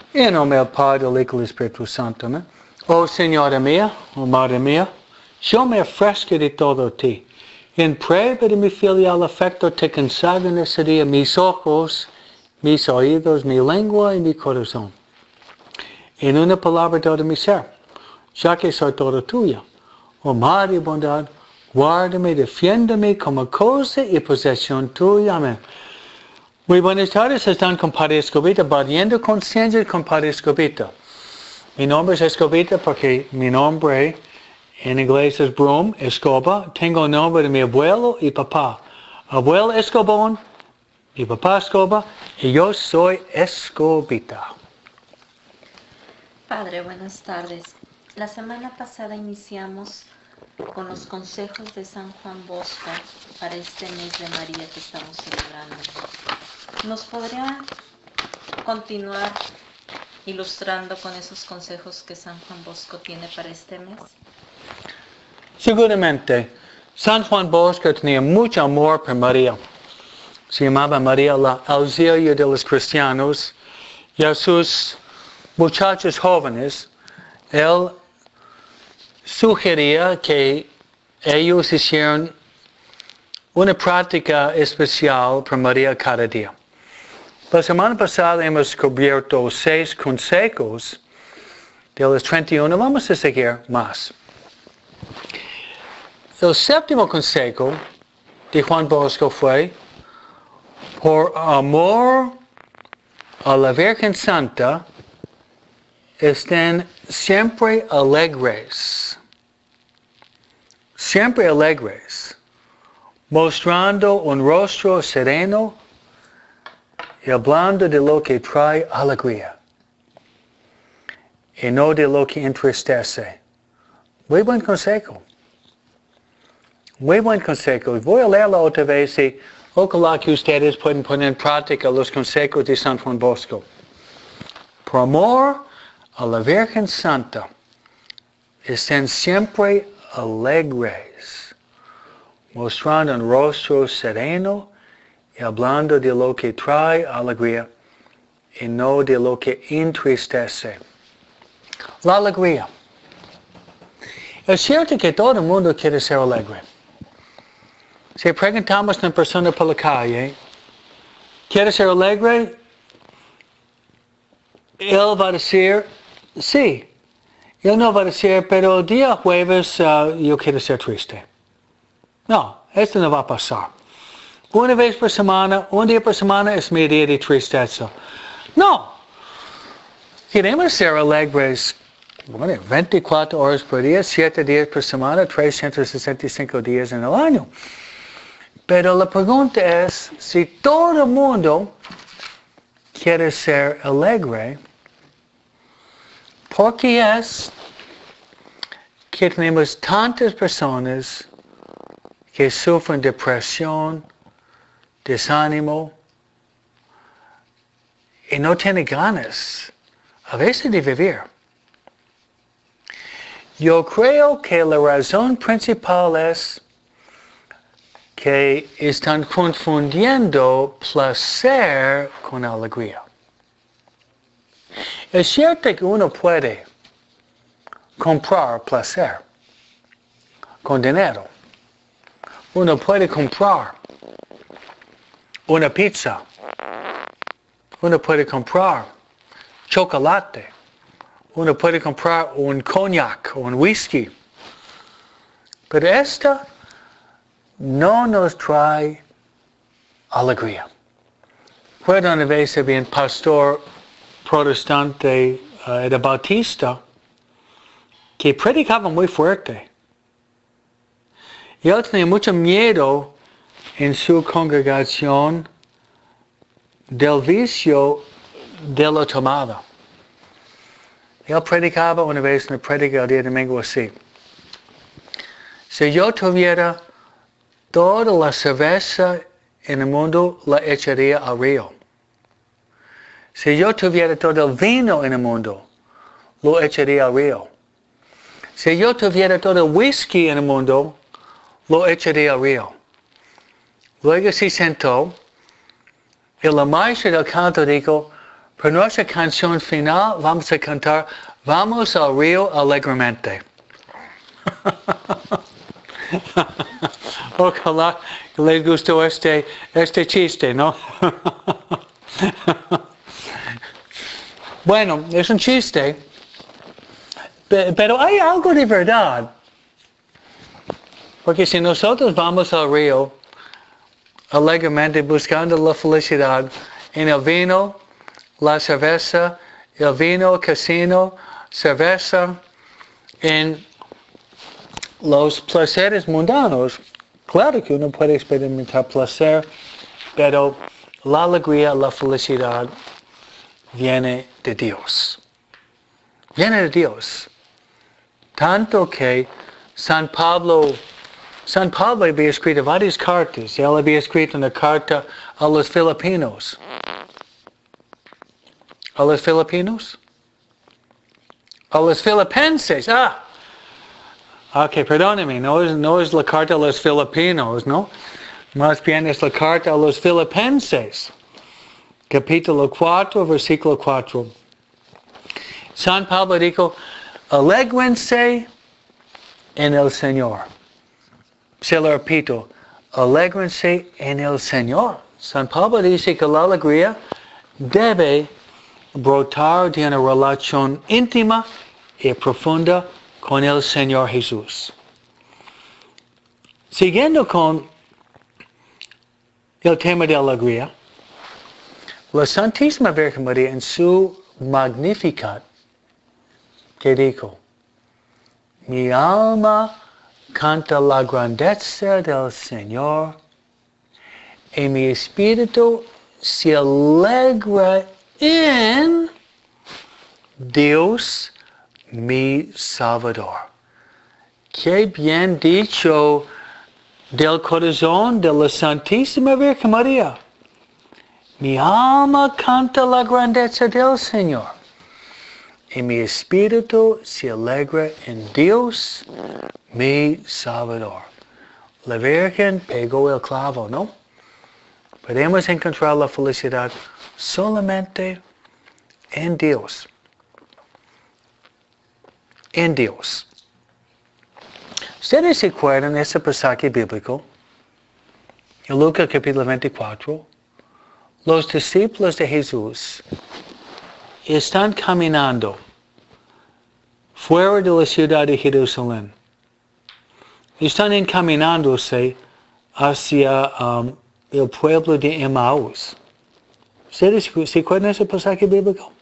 En nombre del Padre, del Hijo y del Espíritu Santo. Amén. Oh Señora mía, oh Madre mía, yo me ofrezco de todo ti. En prueba de mi filial afecto te consagro en ese día mis ojos, mis oídos, mi lengua y mi corazón. En una palabra todo mi ser, ya que soy todo tuya. Oh Madre de bondad, guárdame, defiéndeme como cosa y posesión tuya. Amén. Muy buenas tardes, están con Padre Escobita, Barriendo Conciencia con Padre Escobita. Mi nombre es Escobita porque mi nombre en inglés es Broom, Escoba. Tengo el nombre de mi abuelo y papá. Abuelo Escobón, mi papá Escoba, y yo soy Escobita. Padre, buenas tardes. La semana pasada iniciamos con los consejos de San Juan Bosco para este mes de María que estamos celebrando. ¿Nos podría continuar ilustrando con esos consejos que San Juan Bosco tiene para este mes? Seguramente, San Juan Bosco tenía mucho amor por María. Se llamaba María la auxilia de los cristianos, y a sus muchachos jóvenes, él sugería que ellos hicieran una práctica especial por María cada día. La semana pasada hemos cubierto 6 consejos de los 31. Vamos a seguir más. El séptimo consejo de Juan Bosco fue: por amor a la Virgen Santa, estén siempre alegres. Siempre alegres, mostrando un rostro sereno y hablando de lo que trae alegría y no de lo que entristece. Muy buen consejo. Muy buen consejo. Voy a leerlo otra vez y ojalá que ustedes puedan poner en práctica los consejos de San Juan Bosco. Por amor a la Virgen Santa, estén siempre alegres, mostrando un rostro sereno y hablando de lo que trae alegría y no de lo que entristece. La alegría. Es cierto que todo el mundo quiere ser alegre. Si preguntamos a una persona por la calle, ¿quiere ser alegre? Él va a decir, sí. Él no va a decir, pero el día jueves yo quiero ser triste. No, esto no va a pasar. Una vez por semana, un día por semana es mi día de tristeza. No. Queremos ser alegres 24 horas por día, 7 días por semana, 365 días en el año. Pero la pregunta es, si todo el mundo quiere ser alegre, ¿por qué es que tenemos tantas personas que sufren depresión, desánimo, y no tienen ganas a veces de vivir? Yo creo que la razón principal es que están confundiendo placer con alegría. Es cierto que uno puede comprar placer con dinero. Uno puede comprar una pizza. Uno puede comprar chocolate. Uno puede comprar un cognac o un whisky. Pero esta no nos trae alegría. Recuerdo una vez había un pastor protestante, era bautista, que predicaba muy fuerte. Y él tenía mucho miedo en su congregación del vicio de la tomada. Él predicaba una vez en la prédica el día domingo así: si yo tuviera toda la cerveza en el mundo, la echaría al río. Si yo tuviera todo el vino en el mundo, lo echaría al río. Si yo tuviera todo el whisky en el mundo, lo echaría al río. Luego se sentó y la maestra del canto dijo: Para nuestra canción final vamos a cantar Vamos al río alegremente. Ojalá les gustó este chiste, ¿no? Bueno, es un chiste, pero hay algo de verdad. Porque si nosotros vamos al río alegremente buscando la felicidad en el vino, la cerveza, el vino, casino, cerveza, en los placeres mundanos, claro que uno puede experimentar placer, pero la alegría, la felicidad viene de Dios. Viene de Dios. Tanto que San Pablo había escrito varias cartas. Él había escrito una carta a los filipinos. ¿A los filipinos? A los filipenses. Ok, perdóneme, no es la carta a los filipinos, ¿no? Más bien es la carta a los filipenses. Capítulo 4, versículo 4. San Pablo dijo, alégrense en el Señor. Se lo repito, alégrense en el Señor. San Pablo dice que la alegría debe brotar de una relación íntima y profunda con el Señor Jesús. Siguiendo con el tema de alegría, la Santísima Virgen María en su Magnificat, que dijo, mi alma canta la grandeza del Señor y mi espíritu se alegra en Dios mi Salvador. Qué bien dicho del corazón de la Santísima Virgen María. Mi alma canta la grandeza del Señor y mi espíritu se alegra en Dios mi Salvador. La Virgen pegó el clavo, ¿no? Podemos encontrar la felicidad solamente en Dios. En Dios. ¿Ustedes se acuerdan de ese pasaje bíblico? En Lucas capítulo 24. Los discípulos de Jesús están caminando fuera de la ciudad de Jerusalén. Están encaminándose hacia el pueblo de Emaús. ¿Ustedes se acuerdan de ese pasaje bíblico?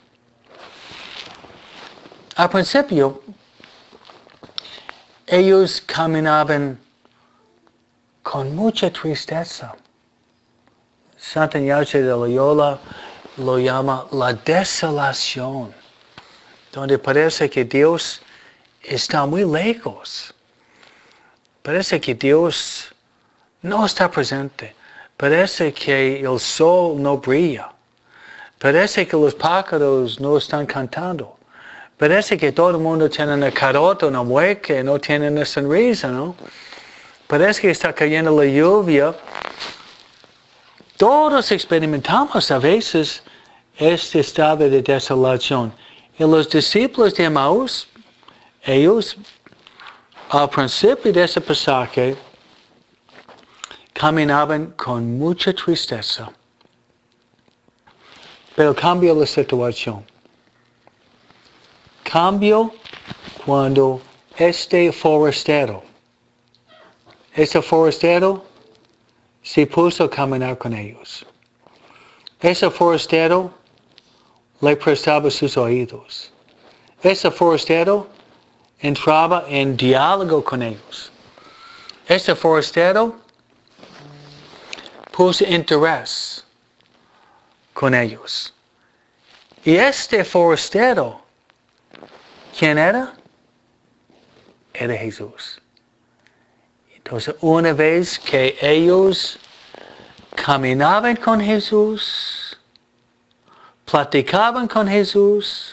Al principio, ellos caminaban con mucha tristeza. Santa Ignacio de Loyola lo llama la desolación, donde parece que Dios está muy lejos. Parece que Dios no está presente. Parece que el sol no brilla. Parece que los pájaros no están cantando. Parece que todo el mundo tiene una carota, una mueca, no tiene una sonrisa, ¿no? Parece que está cayendo la lluvia. Todos experimentamos a veces este estado de desolación. Y los discípulos de Emaús, ellos, al principio de ese pasaje, caminaban con mucha tristeza. Pero cambió la situación. Cambió cuando este forastero se puso a caminar con ellos. Ese forastero le prestaba sus oídos. Ese forastero entraba en diálogo con ellos. Ese forastero puso interés con ellos. Y este forastero, ¿quién era? Era Jesús. Entonces, una vez que ellos caminaban con Jesús, platicaban con Jesús,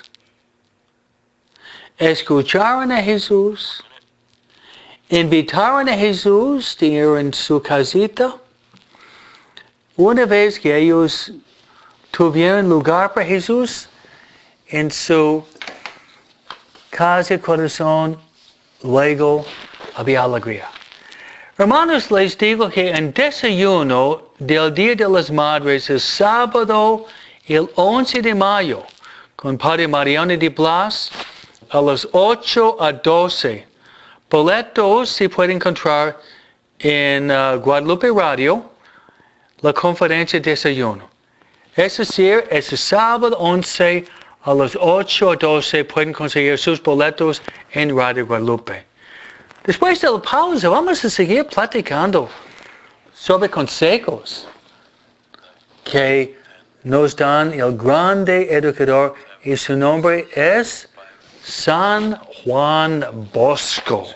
escucharon a Jesús, invitaron a Jesús de ir en su casita, una vez que ellos tuvieron lugar para Jesús, en su casa y corazón, luego había alegría. Hermanos, les digo que en desayuno del Día de las Madres, el sábado, el 11 de mayo, con Padre Mariano de Blas, a las 8 a 12. Boletos se pueden encontrar en Guadalupe Radio, la conferencia de desayuno. Es decir, ese sábado 11 a las 8 a 12 pueden conseguir sus boletos en Radio Guadalupe. Después de la pausa, vamos a seguir platicando sobre consejos que nos dan el grande educador y su nombre es San Juan Bosco.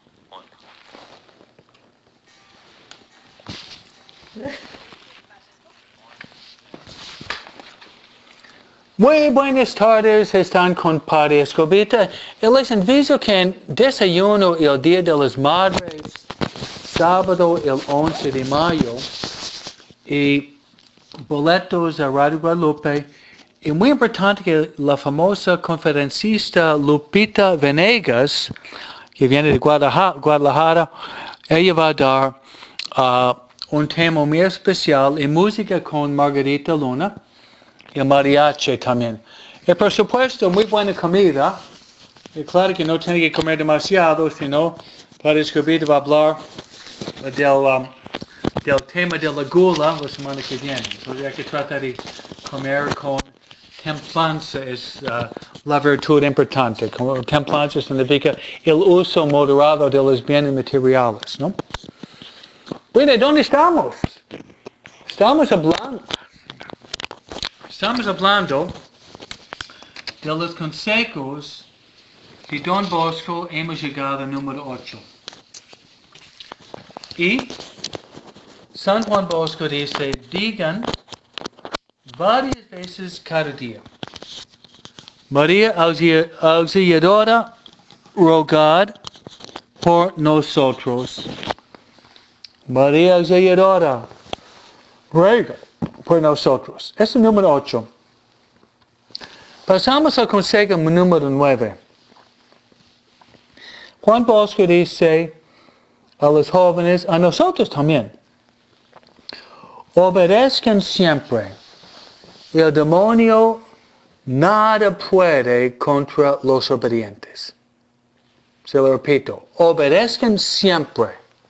Muy buenas tardes, están con Padre Escobita. Y les aviso que en desayuno el Día de las Madres, sábado el 11 de mayo, y boletos a Radio Guadalupe. Y muy importante que la famosa conferencista Lupita Venegas, que viene de Guadalajara, ella va a dar un tema muy especial en música con Margarita Luna. Y el mariachi también. Y por supuesto, muy buena comida. Y claro que no tiene que comer demasiado, sino Padre Escobita va a hablar del tema de la gula la semana que viene. Entonces hay que tratar de comer con templanza, es la virtud importante. Como templanza significa el uso moderado de los bienes materiales, ¿no? Bueno, ¿dónde estamos? Estamos hablando de los consejos de Don Bosco. Hemos llegado al número 8. Y San Juan Bosco dice, digan varias veces cada día: María Auxiliadora, rogad por nosotros. María Auxiliadora, ruega por nosotros. Es el número 8. Pasamos al consejo número 9. Juan Bosco dice a los jóvenes, a nosotros también, obedezcan siempre. El demonio nada puede contra los obedientes. Se lo repito, obedezcan siempre.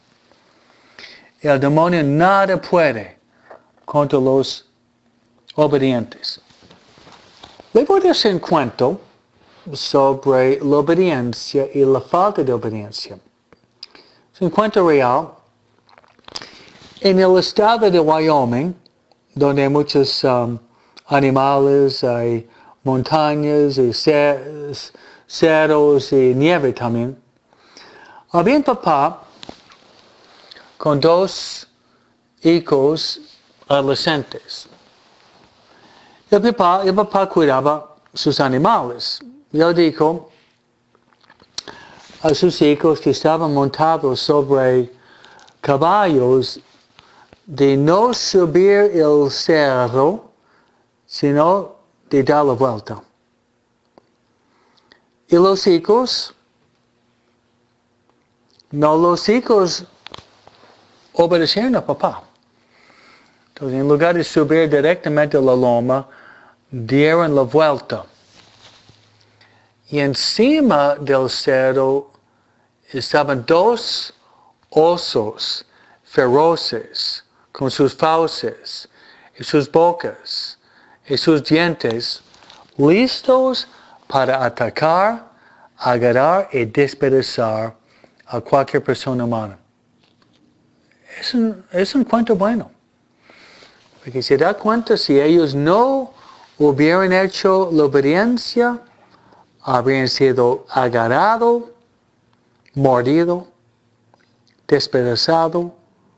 El demonio nada puede contra los obedientes. Le voy a hacer un cuento sobre la obediencia y la falta de obediencia. Es un cuento real. En el estado de Wyoming, donde hay muchos animales, hay montañas, y cerros y nieve también, había un papá con 2 hijos adolescentes. El papá cuidaba sus animales. Y él dijo a sus hijos que estaban montados sobre caballos de no subir el cerro, sino de dar la vuelta. Y los hijos obedecieron a papá. Entonces, en lugar de subir directamente a la loma, dieron la vuelta. Y encima del cerro estaban 2 osos feroces, con sus fauces, y sus bocas, y sus dientes, listos para atacar, agarrar y despedazar a cualquier persona humana. Es un cuento bueno. Porque se da cuenta, si ellos no hubieran hecho la obediencia, habrían sido agarrado, mordido, despedazado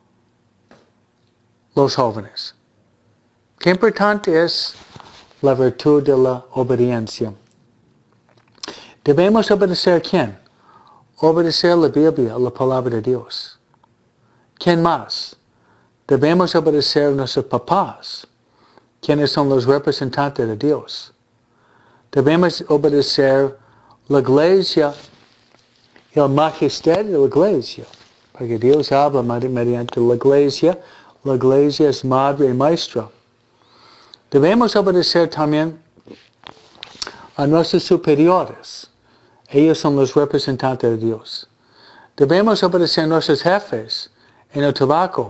los jóvenes. Qué importante es la virtud de la obediencia. ¿Debemos obedecer a quién? Obedecer la Biblia, la palabra de Dios. ¿Quién más? Debemos obedecer a nuestros papás. quienes son los representantes de Dios. Debemos obedecer la iglesia, el magisterio de la iglesia, porque Dios habla mediante la iglesia es madre y maestra. Debemos obedecer también a nuestros superiores, ellos son los representantes de Dios. Debemos obedecer a nuestros jefes en el trabajo.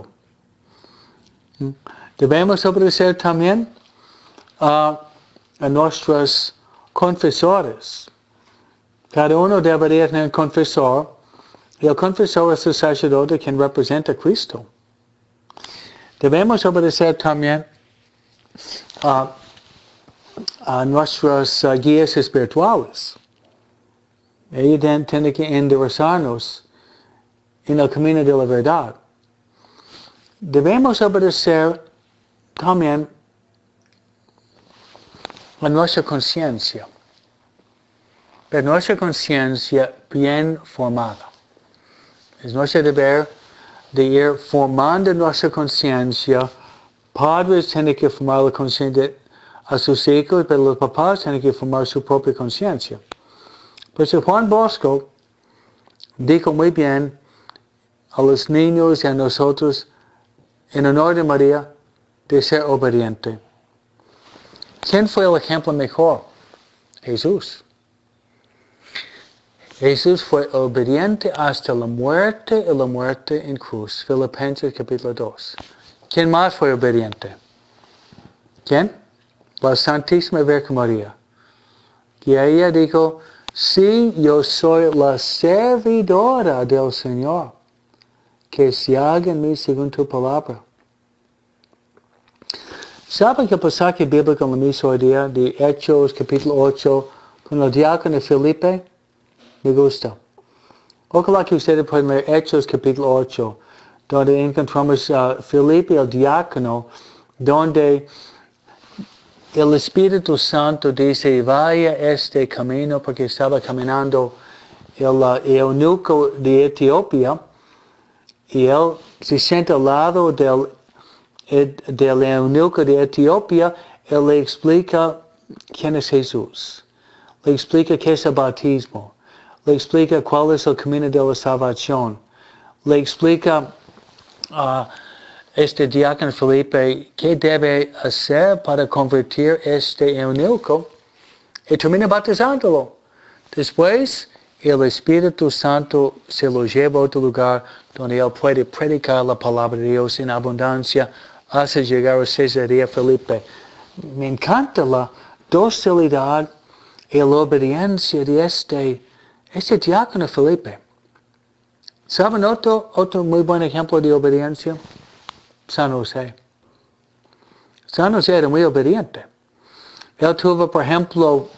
Debemos obedecer también a nuestros confesores. Cada uno debería tener un confesor, y el confesor es el sacerdote quien representa a Cristo. Debemos obedecer también a nuestros guías espirituales. Ellos tienen que enderezarnos en el camino de la verdad. Debemos obedecer también a nuestra conciencia. Pero nuestra conciencia bien formada. Es nuestro deber de ir formando nuestra conciencia. Padres tienen que formar la conciencia a sus hijos, pero los papás tienen que formar su propia conciencia. Pues Juan Bosco dijo muy bien a los niños y a nosotros, en honor de María, de ser obediente. ¿Quién fue el ejemplo mejor? Jesús. Jesús fue obediente hasta la muerte y la muerte en cruz. Filipenses capítulo 2. ¿Quién más fue obediente? ¿Quién? La Santísima Virgen María. Y ella dijo, sí, yo soy la servidora del Señor, que se haga en mí según tu palabra. ¿Saben que el pasaje bíblico en la misa hoy día de Hechos capítulo 8 con el diácono Felipe? Me gusta. Ojalá que ustedes puedan leer Hechos capítulo 8, donde encontramos a Felipe el diácono, donde el Espíritu Santo dice, vaya este camino, porque estaba caminando el eunuco de Etiopía, y él se sienta al lado del eunuco de Etiopía, él le explica quién es Jesús, le explica qué es el bautismo, le explica cuál es el camino de la salvación, le explica a este diácono Felipe qué debe hacer para convertir este eunuco y termina bautizándolo. Después, el Espíritu Santo se lo lleva a otro lugar donde él puede predicar la palabra de Dios en abundancia hasta llegar a Cesarea Felipe. Me encanta la docilidad y la obediencia de este diácono Felipe. ¿Saben otro muy buen ejemplo de obediencia? San José. San José era muy obediente. Él tuvo, por ejemplo,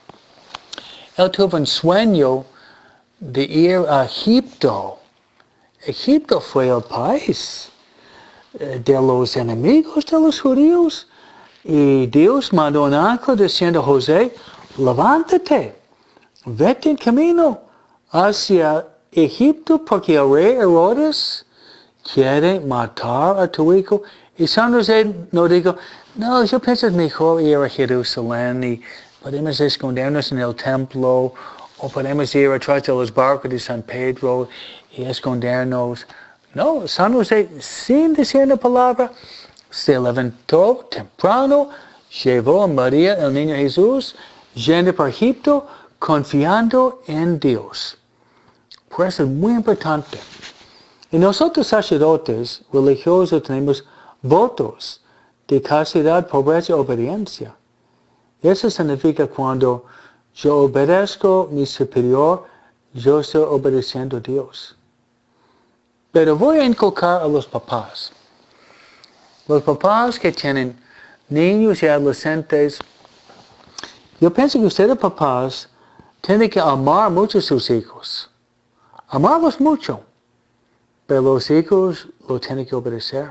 un sueño de ir a Egipto. Egipto fue el país de los enemigos de los judíos. Y Dios mandó un ángel diciendo a José, levántate, vete en camino hacia Egipto porque el rey Herodes quiere matar a tu hijo. Y San José no dijo, no, yo pienso es mejor ir a Jerusalén y podemos escondernos en el templo o podemos ir atrás de los barcos de San Pedro y escondernos. No, San José, sin decir la palabra, se levantó temprano, llevó a María, el niño Jesús, yendo para Egipto, confiando en Dios. Por eso es muy importante. Y nosotros sacerdotes religiosos tenemos votos de castidad, pobreza y obediencia. Eso significa cuando yo obedezco a mi superior, yo estoy obedeciendo a Dios. Pero voy a inculcar a los papás. Los papás que tienen niños y adolescentes, yo pienso que ustedes papás tienen que amar mucho a sus hijos. Amarlos mucho. Pero los hijos lo tienen que obedecer.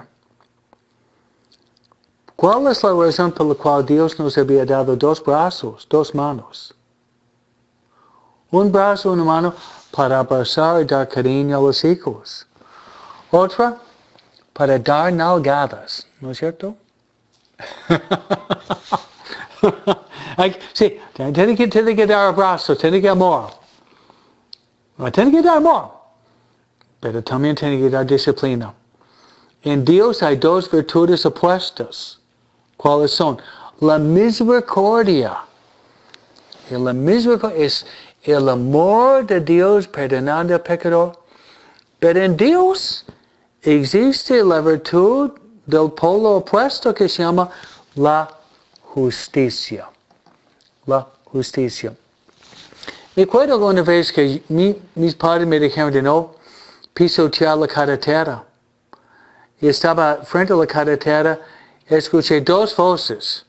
¿Cuál es la razón por la cual Dios nos había dado dos brazos, dos manos? Un brazo y una mano para abrazar y dar cariño a los hijos. Otra para dar nalgadas, ¿no es cierto? Sí, tiene que dar abrazos, tiene que amor. Tiene que dar amor. Pero también tiene que dar disciplina. En Dios hay dos virtudes opuestas. ¿Cuáles son? La misericordia. Y la misericordia es el amor de Dios perdonando al pecador. Pero en Dios existe la virtud del polo opuesto que se llama la justicia. La justicia. Me acuerdo una vez que mis padres me dijeron de no pisotear la carretera. Y estaba frente a la carretera, escuché dos voces.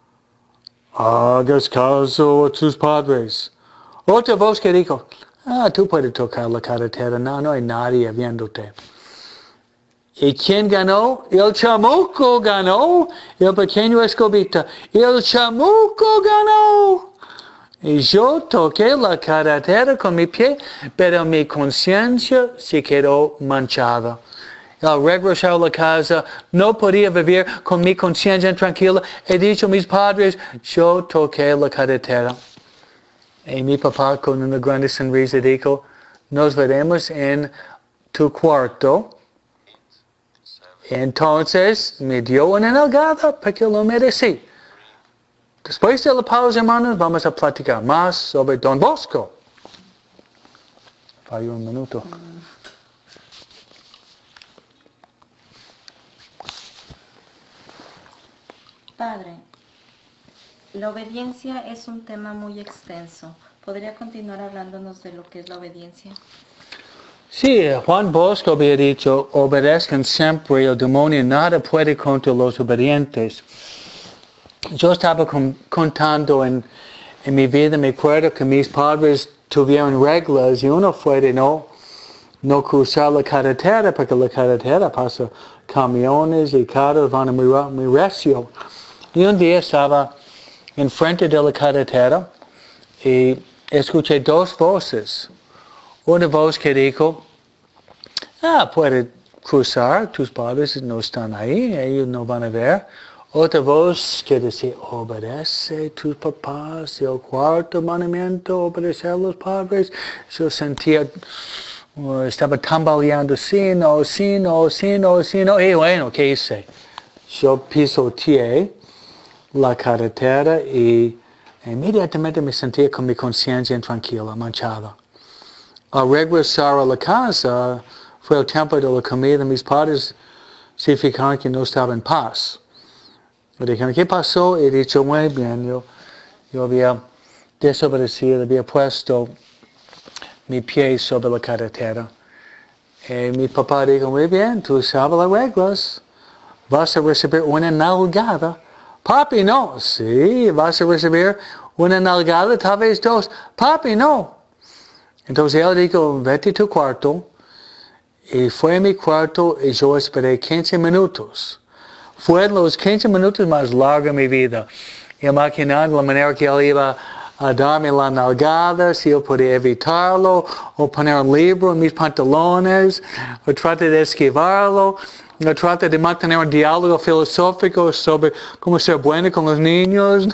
Hagas caso a tus padres. Otra voz que dijo, tú puedes tocar la carretera, no hay nadie viéndote. ¿Y quién ganó? El chamuco ganó, el pequeño escobita. El chamuco ganó. Y yo toqué la carretera con mi pie, pero mi conciencia se quedó manchada. Al regresar a la casa, no podía vivir con mi conciencia tranquila. He dicho a mis padres, yo toqué la carretera. Y mi papá con una grande sonrisa dijo, nos veremos en tu cuarto. Entonces me dio una nalgada porque lo merecí. Después de la pausa, hermanos, vamos a platicar más sobre Don Bosco. Falló un minuto. Padre, la obediencia es un tema muy extenso. ¿Podría continuar hablándonos de lo que es la obediencia? Sí, Juan Bosco había dicho, obedezcan siempre, el demonio nada puede contra los obedientes. Yo estaba contando en mi vida, me acuerdo que mis padres tuvieron reglas y uno fue de no cruzar la carretera porque la carretera pasa camiones y carros van muy recio. Y un día estaba enfrente de la carretera y escuché dos voces. Una voz que dijo, puede cruzar, tus padres no están ahí, ellos no van a ver. Otra voz que decía, obedece a tus papás, el cuarto mandamiento, obedecer a los padres. Yo sentía, estaba tambaleando, sí, no. Y bueno, ¿qué hice? Yo pisoteé la carretera y inmediatamente me sentía con mi conciencia intranquila, manchada. Al regresar a la casa, fue el tiempo de la comida, mis padres se fijaron que no estaba en paz. Me dijeron, ¿qué pasó? Y he dicho, muy bien, yo había desobedecido, había puesto mi pie sobre la carretera. Y mi papá dijo, muy bien, tú sabes las reglas, vas a recibir una nalgada. Papi, no. Sí, vas a recibir una nalgada, tal vez dos. Papi, no. Entonces él dijo, vete a tu cuarto. Y fue a mi cuarto y yo esperé 15 minutos. Fueron los 15 minutos más largos de mi vida. Imaginando la manera que él iba a darme la nalgada, si yo podía evitarlo, o poner un libro en mis pantalones, o tratar de esquivarlo, o tratar de mantener un diálogo filosófico sobre cómo ser bueno con los niños.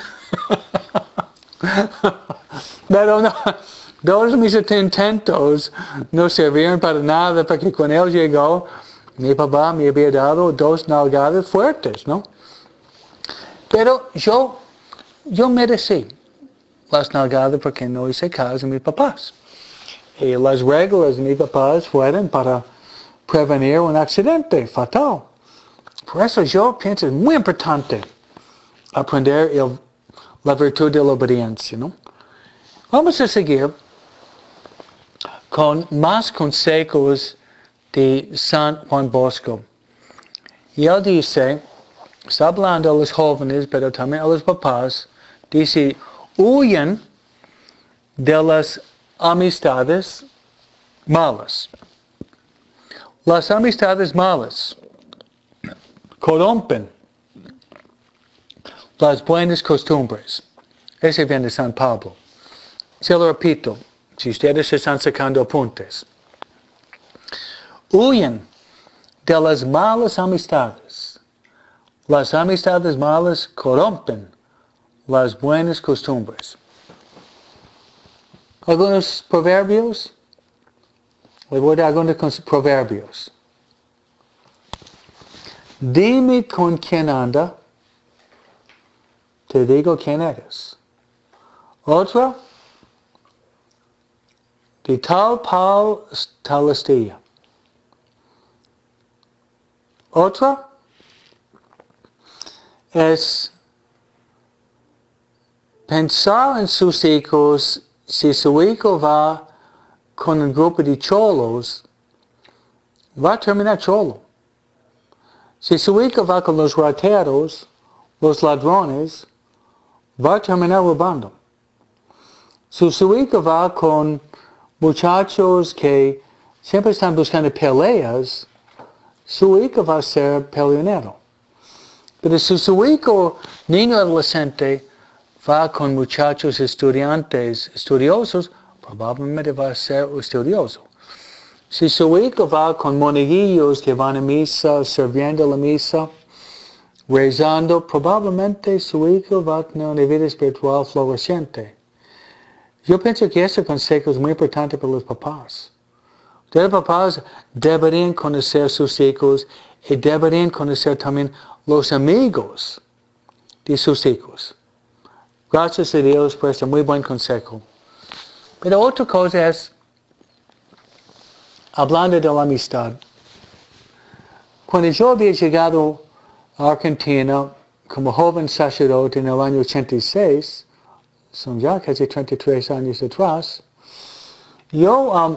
Pero no. Todos mis intentos no sirvieron para nada porque cuando él llegó, mi papá me había dado dos nalgadas fuertes, ¿no? Pero yo merecí las nalgadas porque no hice caso de mis papás. Y las reglas de mis papás fueron para prevenir un accidente fatal. Por eso yo pienso es muy importante aprender la virtud de la obediencia, ¿no? Vamos a seguir con más consejos de San Juan Bosco. Y él dice, está hablando a los jóvenes, pero también a los papás, dice, huyan de las amistades malas. Las amistades malas corrompen las buenas costumbres. Ese viene de San Pablo. Se lo repito, si ustedes están sacando apuntes. Huyen de las malas amistades. Las amistades malas corrompen las buenas costumbres. Algunos proverbios. Le voy a dar algunos proverbios. Dime con quién anda, te digo quién eres. Otra, de tal tal astilla. Otra es pensar en sus hijos. Si su hijo va con un grupo de cholos, va a terminar cholo. Si su hijo va con los rateros, los ladrones, va a terminar robando. Si su hijo va con muchachos que siempre están buscando peleas, su hijo va a ser peleonero. Pero si su hijo, niño adolescente, va con muchachos estudiantes, estudiosos, probablemente va a ser estudioso. Si su hijo va con monaguillos que van a misa, sirviendo la misa, rezando, probablemente su hijo va a tener una vida espiritual floreciente. Yo pienso que ese consejo es muy importante para los papás. Los papás deberían conocer a sus hijos y deberían conocer también los amigos de sus hijos. Gracias a Dios por este muy buen consejo. Pero otra cosa es, hablando de la amistad, cuando yo había llegado a Argentina como joven sacerdote en el año 86, son ya casi 33 años atrás, yo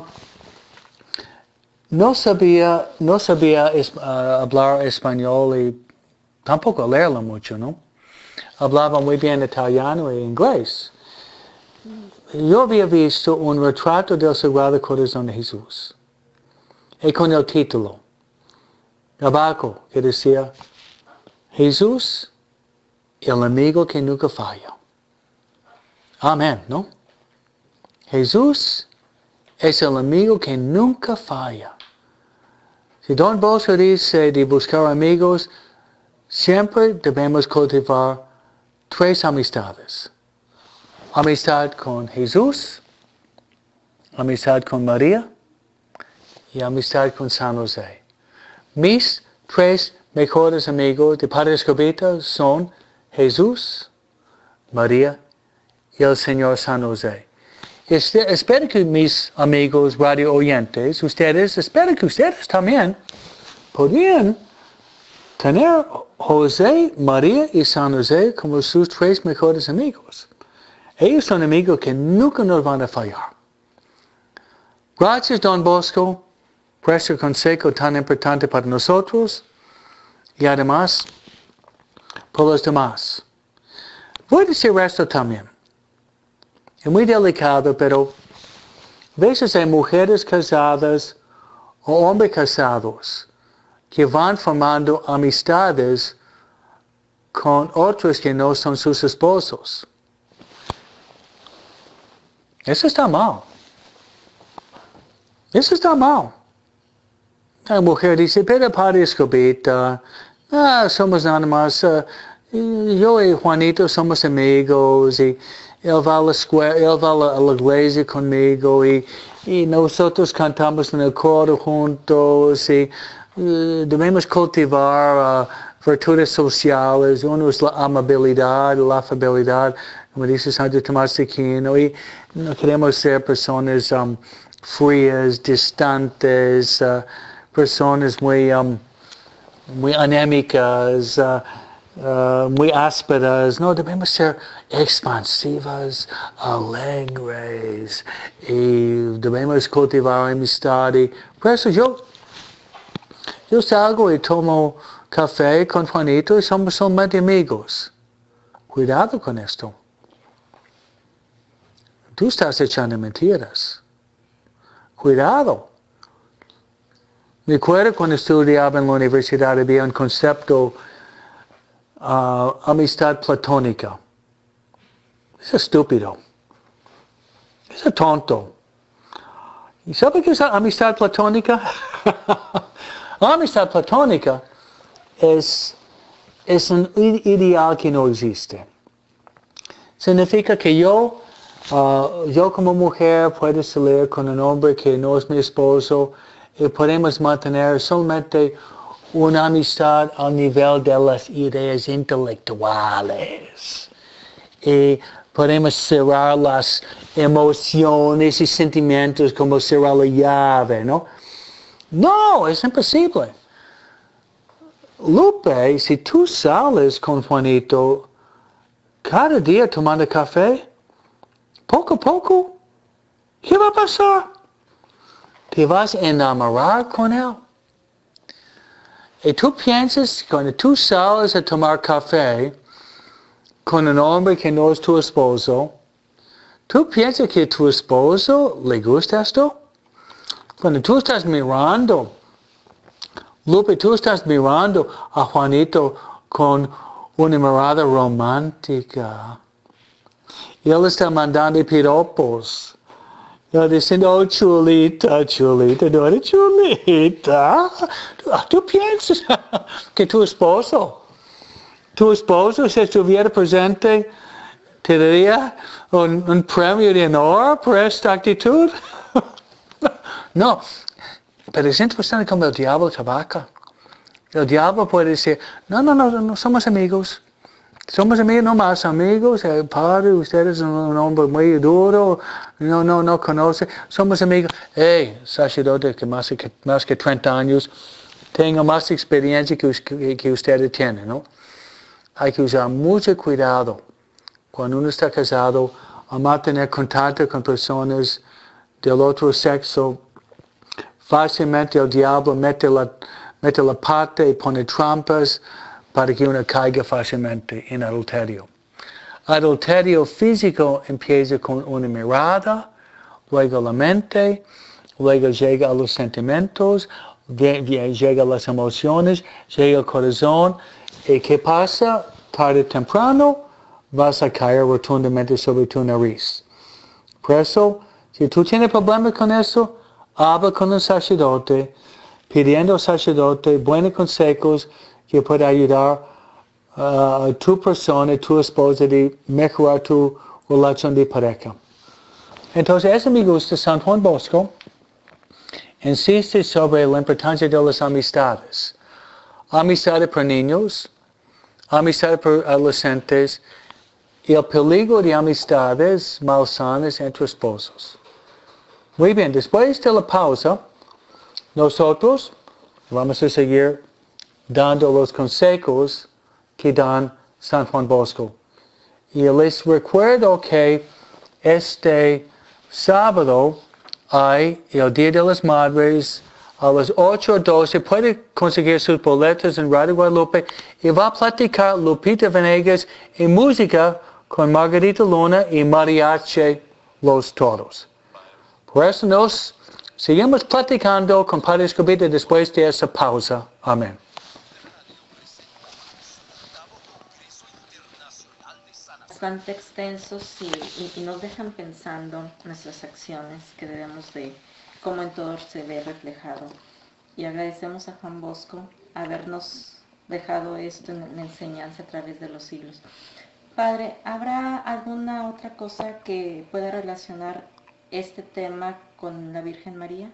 no sabía hablar español y tampoco leerlo mucho, ¿no? Hablaba muy bien italiano e inglés. Yo había visto un retrato del Sagrado Corazón de Jesús. Y con el título, abajo, que decía, Jesús, el amigo que nunca falla. Amén, ¿no? Jesús es el amigo que nunca falla. Si Don Bosco dice de buscar amigos, siempre debemos cultivar 3 amistades. Amistad con Jesús, amistad con María y amistad con San José. Mis 3 mejores amigos de Padre Escobita son Jesús, María y el Señor San José. Espero que mis amigos radio oyentes, espero que ustedes también podrían tener José, María y San José como sus 3 mejores amigos. Ellos son amigos que nunca nos van a fallar. Gracias, Don Bosco, por este consejo tan importante para nosotros y además por los demás. Voy a decir esto también. Es muy delicado, pero a veces hay mujeres casadas o hombres casados que van formando amistades con otros que no son sus esposos. Eso está mal. Eso está mal. La mujer dice, pero Padre Escobita, somos nada más, yo y Juanito somos amigos, y él va a la escuela, él va a la iglesia conmigo, y nosotros cantamos en el coro juntos, y debemos cultivar virtudes sociales. Uno es la amabilidad, la afabilidad, como dice Santo Tomás de Aquino, y no queremos ser personas frías, distantes, personas muy anémicas, muy ásperas. No, debemos ser expansivas, alegres, y debemos cultivar amistad. Y por eso yo salgo y tomo café con Juanito y somos solamente amigos. Cuidado con esto. Tú estás echando mentiras. Cuidado. Me acuerdo cuando estudiaba en la universidad había un concepto amistad platónica. Es estúpido. Es tonto. ¿Y sabe qué es amistad platónica? Amistad platónica es es un ideal que no existe. Significa que yo como mujer puedo salir con un hombre que no es mi esposo y podemos mantener solamente una amistad al nivel de las ideas intelectuales. Y podemos cerrar las emociones y sentimientos como cerrar la llave, ¿no? No, es imposible. Lupe, si tú sales con Juanito cada día tomando café, poco a poco, ¿qué va a pasar? Te vas a enamorar con él. Y tú piensas que cuando tú sales a tomar café con un hombre que no es tu esposo, ¿tú piensas que a tu esposo le gusta esto? Cuando tú estás mirando, Lupe, tú estás mirando a Juanito con una mirada romántica. Y él está mandando piropos. Él diciendo, oh, chulita, chulita, no eres chulita. Tú piensas que tu esposo, si estuviera presente, te daría un premio de honor por esta actitud. No, pero es interesante como el diablo trabaja. El diablo puede decir, no, somos amigos. Somos amigos, no más amigos. El padre, usted es un hombre muy duro. No conoce. Somos amigos. Hey, sacerdote que más que 30 años, tengo más experiencia que usted tiene, ¿no? Hay que usar mucho cuidado cuando uno está casado a mantener contacto con personas del otro sexo. Fácilmente el diablo mete la pata y pone trampas para que uno caiga fácilmente en adulterio. Adulterio físico empieza con una mirada, luego la mente, luego llega a los sentimientos, llega a las emociones, llega al corazón. ¿Y qué pasa? Tarde o temprano vas a caer rotundamente sobre tu nariz. Por eso, si tú tienes problemas con eso, habla con un sacerdote, pidiendo al sacerdote buenos consejos que pueda ayudar a tu persona, tu esposa, de mejorar tu relación de pareja. Entonces, eso me gusta. San Juan Bosco insiste sobre la importancia de las amistades. Amistades por niños, amistades por adolescentes y el peligro de amistades malsanas entre esposos. Muy bien, después de la pausa, nosotros vamos a seguir dando los consejos que dan San Juan Bosco. Y les recuerdo que este sábado hay el Día de las Madres a las 8:12. Puede conseguir sus boletos en Radio Guadalupe y va a platicar Lupita Venegas en música con Margarita Luna y Mariachi Los Toros. Por eso nos seguimos platicando con Padre Escobita después de esa pausa. Amén. Bastante extensos y nos dejan pensando nuestras acciones que debemos de, cómo en todo se ve reflejado. Y agradecemos a Juan Bosco habernos dejado esto en enseñanza a través de los siglos. Padre, ¿habrá alguna otra cosa que pueda relacionar este tema con la Virgen María?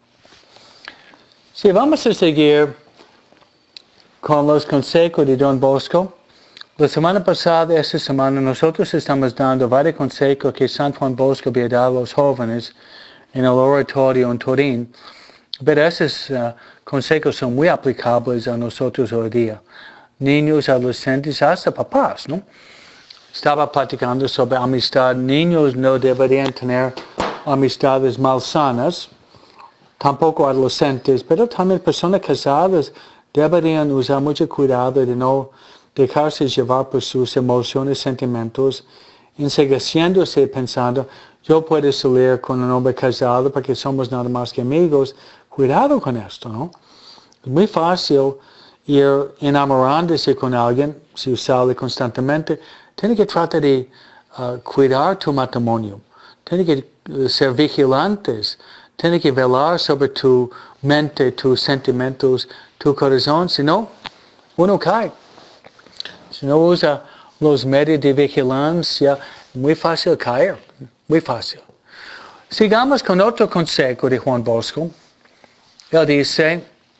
Sí, vamos a seguir con los consejos de Don Bosco. La semana pasada, esta semana, nosotros estamos dando varios consejos que San Juan Bosco había dado a los jóvenes en el oratorio en Turín. Pero esos consejos son muy aplicables a nosotros hoy día. Niños, adolescentes, hasta papás, ¿no? Estaba platicando sobre amistad. Niños no deberían tener amistades malsanas, tampoco adolescentes, pero también personas casadas deberían usar mucho cuidado de no dejarse llevar por sus emociones, sentimientos, ensegueciéndose y pensando, yo puedo salir con un hombre casado porque somos nada más que amigos. Cuidado con esto, ¿no? Es muy fácil ir enamorándose con alguien si sale constantemente. Tiene que tratar de cuidar tu matrimonio. Tiene que ser vigilantes. Tiene que velar sobre tu mente, tus sentimientos, tu corazón. Si no, uno cae. Si no usa los medios de vigilancia, muy fácil caer, muy fácil. Sigamos con otro consejo de Juan Bosco. Él dice,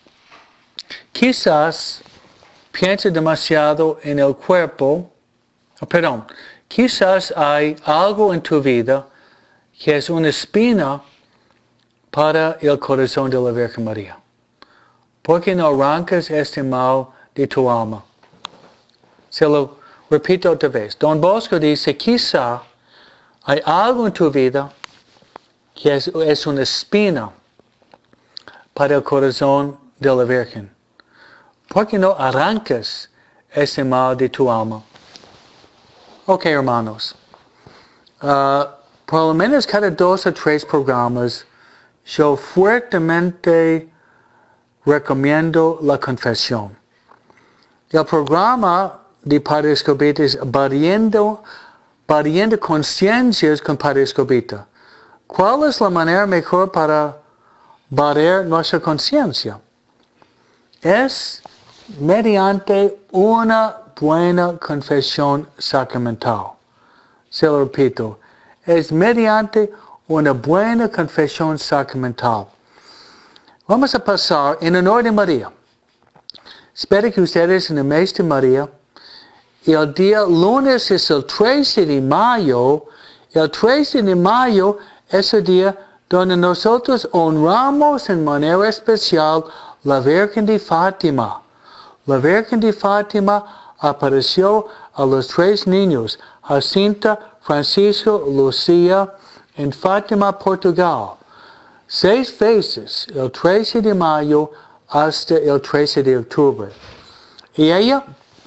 quizás piense demasiado en el cuerpo, quizás hay algo en tu vida que es una espina para el corazón de la Virgen María. ¿Por qué no arrancas este mal de tu alma? Se lo repito otra vez. Don Bosco dice, quizá hay algo en tu vida que es una espina para el corazón de la Virgen. ¿Por qué no arrancas ese mal de tu alma? Ok, hermanos. Por lo menos cada 2 o 3 programas, yo fuertemente recomiendo la confesión. El programa de Padre Escobita es Variando Conciencias con Padre Escobita. ¿Cuál es la manera mejor para variar nuestra conciencia? Es mediante una buena confesión sacramental. Se lo repito, es mediante una buena confesión sacramental. Vamos a pasar en honor de María. Espero que ustedes en el mes de María, el día lunes es el 13 de mayo. El 13 de mayo es el día donde nosotros honramos en manera especial la Virgen de Fátima. La Virgen de Fátima apareció a los 3 niños, Jacinta, Francisco, Lucía, en Fátima, Portugal. 6 veces, el 13 de mayo hasta el 13 de octubre. Y ella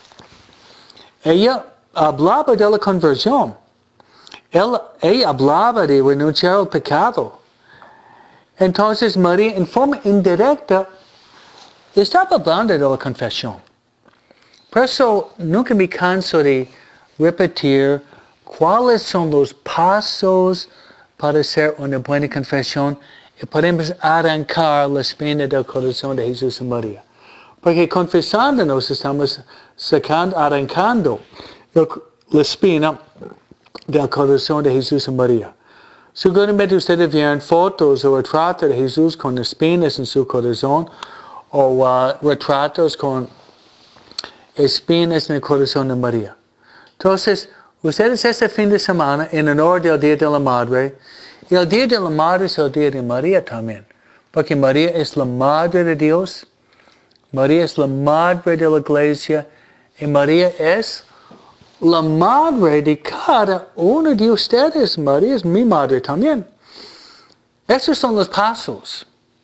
hablaba de la conversión. Ella hablaba de renunciar al pecado. Entonces María, en forma indirecta, estaba hablando de la confesión. Por eso nunca me canso de repetir cuáles son los pasos para hacer una buena confesión y podemos arrancar la espina del corazón de Jesús y María. Porque confesándonos estamos arrancando la espina del corazón de Jesús y María. Seguramente ustedes vieron fotos o retratos de Jesús con espinas en su corazón o retratos con espinas en el corazón de María. Entonces, ustedes este fin de semana, en honor del Día de la Madre, y el Día de la Madre es el Día de María también, porque María es la Madre de Dios, María es la Madre de la Iglesia, y María es la Madre de cada uno de ustedes. María es mi Madre también. Esos son los pasos.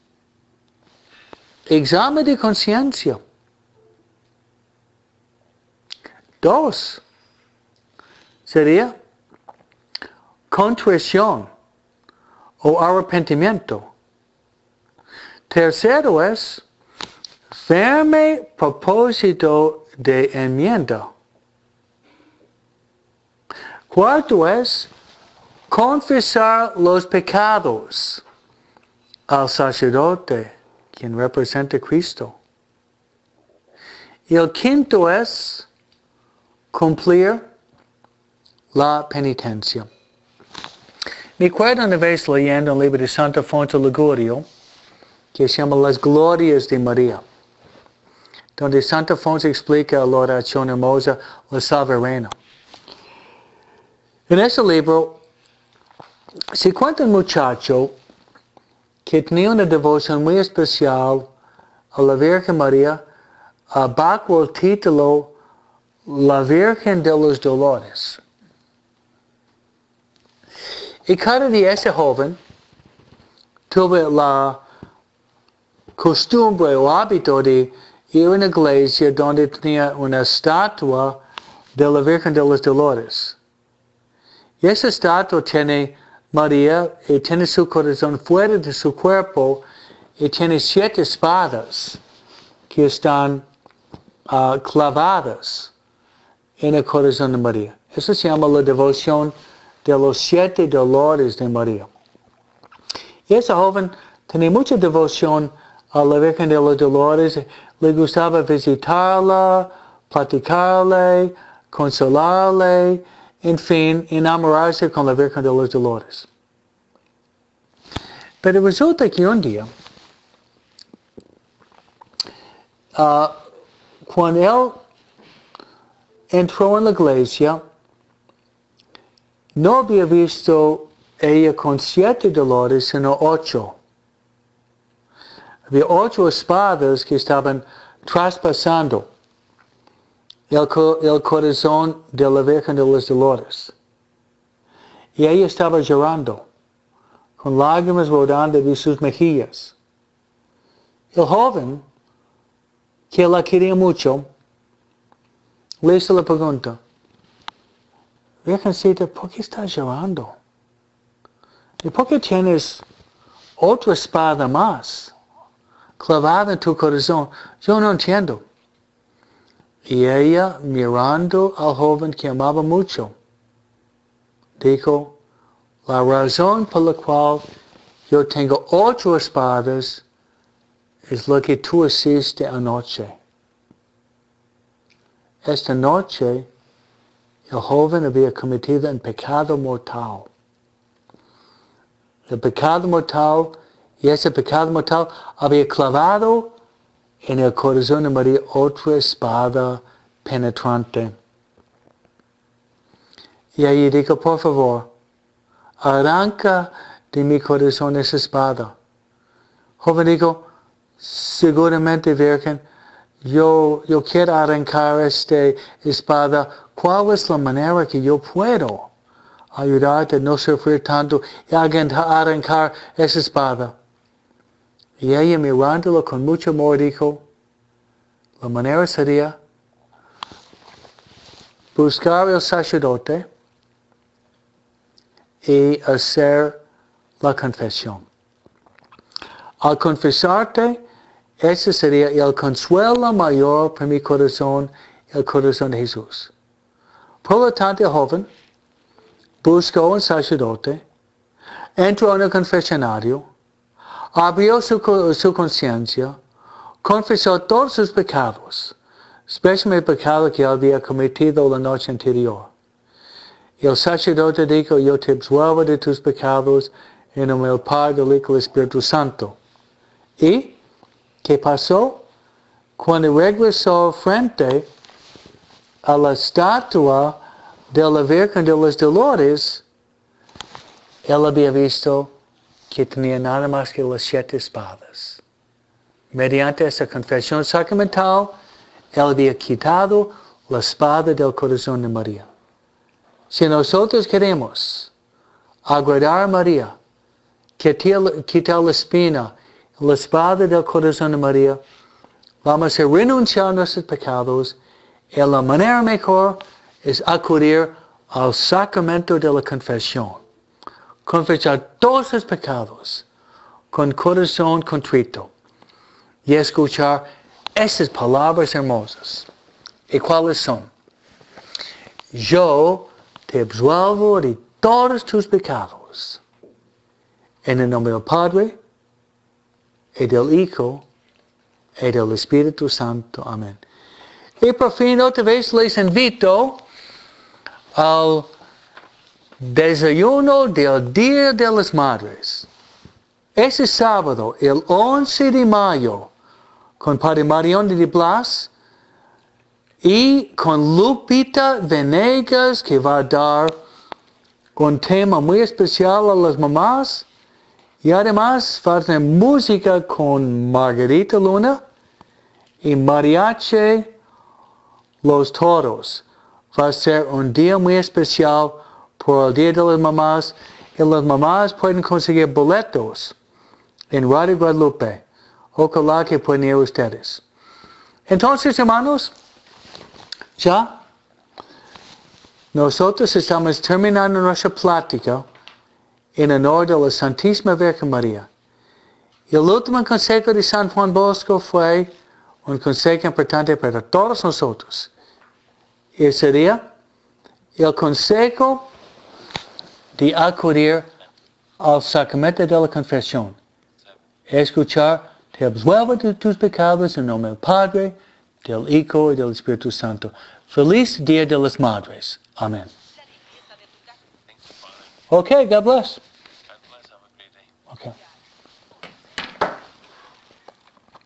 Examen de conciencia. 2. Sería contrición o arrepentimiento. 3 es firme propósito de enmienda. 4 es confesar los pecados al sacerdote, quien representa a Cristo. Y el 5 es cumplir la penitencia. Me acuerdo una vez leyendo un libro de Santa Fonte Ligurio que se llama Las Glorias de María, donde Santa Fonte explica la oración hermosa, la Salve Reina. En ese libro se cuenta un muchacho que tenía una devoción muy especial a la Virgen María bajo el título La Virgen de los Dolores. Y cada día ese joven tuvo la costumbre o hábito de ir a una iglesia donde tenía una estatua de la Virgen de los Dolores. Y esa estatua tiene María y tiene su corazón fuera de su cuerpo y tiene 7 espadas que están clavadas en el corazón de María. Eso se llama la devoción de los 7 dolores de María. Y ese joven tenía mucha devoción a la Virgen de los Dolores. Le gustaba visitarla, platicarle, consolarle, en fin, enamorarse con la Virgen de los Dolores. Pero resulta que un día, cuando él entró en la iglesia, no había visto ella con 7 dolores, sino 8. Había 8 espadas que estaban traspasando el corazón de la Virgen de los Dolores. Y ella estaba llorando, con lágrimas rodando de sus mejillas. El joven, que la quería mucho, le hizo la pregunta: Virgencita, ¿por qué estás llorando? ¿Y por qué tienes otra espada más clavada en tu corazón? Yo no entiendo. Y ella, mirando al joven que amaba mucho, dijo: la razón por la cual yo tengo 8 espadas es lo que tú hiciste anoche. Esta noche, el joven había cometido un pecado mortal. El pecado mortal, y ese pecado mortal había clavado en el corazón de María otra espada penetrante. Y ella dijo: por favor, arranca de mi corazón esa espada. Joven dijo: seguramente, Virgen, yo quiero arrancar esta espada. ¿Cuál es la manera que yo puedo ayudarte a no sufrir tanto y arrancar esa espada? Y ella, mirándolo con mucho amor, dijo: la manera sería buscar al sacerdote y hacer la confesión. Al confesarte, ese sería el consuelo mayor para mi corazón, el corazón de Jesús. Por lo tanto, el joven buscó un sacerdote, entró en el confesionario, abrió su conciencia, confesó todos sus pecados, especialmente el pecado que había cometido la noche anterior. Y el sacerdote dijo: yo te absuelvo de tus pecados en nombre del Padre, del Hijo y del Espíritu Santo. ¿Y qué pasó? Cuando regresó frente a la estatua de la Virgen de los Dolores, él había visto que tenía nada más que las 7 espadas. Mediante esa confesión sacramental, él había quitado la espada del corazón de María. Si nosotros queremos agradar a María, quitar la espina, la espada del corazón de María, vamos a renunciar a nuestros pecados, y la manera mejor es acudir al sacramento de la confesión. Confesar todos los pecados con corazón contrito y escuchar estas palabras hermosas. ¿Y cuáles son? Yo te absuelvo de todos tus pecados. En el nombre del Padre, y del Hijo, y del Espíritu Santo. Amén. Y por fin, otra vez les invito al desayuno del Día de las Madres. Ese sábado, el 11 de mayo, con Padre Marión de Blas y con Lupita Venegas, que va a dar un tema muy especial a las mamás. Y además va a tener música con Margarita Luna y Mariachi Los Toros. Va a ser un día muy especial por el Día de las Mamás. Y las mamás pueden conseguir boletos en Radio Guadalupe. Ojalá que puedan ir ustedes. Entonces, hermanos, ya nosotros estamos terminando nuestra plática en honor de la Santísima Virgen María. Y el último consejo de San Juan Bosco fue un consejo importante para todos nosotros. Y sería el consejo de acudir al sacramento de la confesión. Escuchar: te absuelvo de tus pecados en nombre del Padre, del Hijo y del Espíritu Santo. Feliz Día de las Madres. Amén. Okay, God bless. God bless. Have a great day. Okay.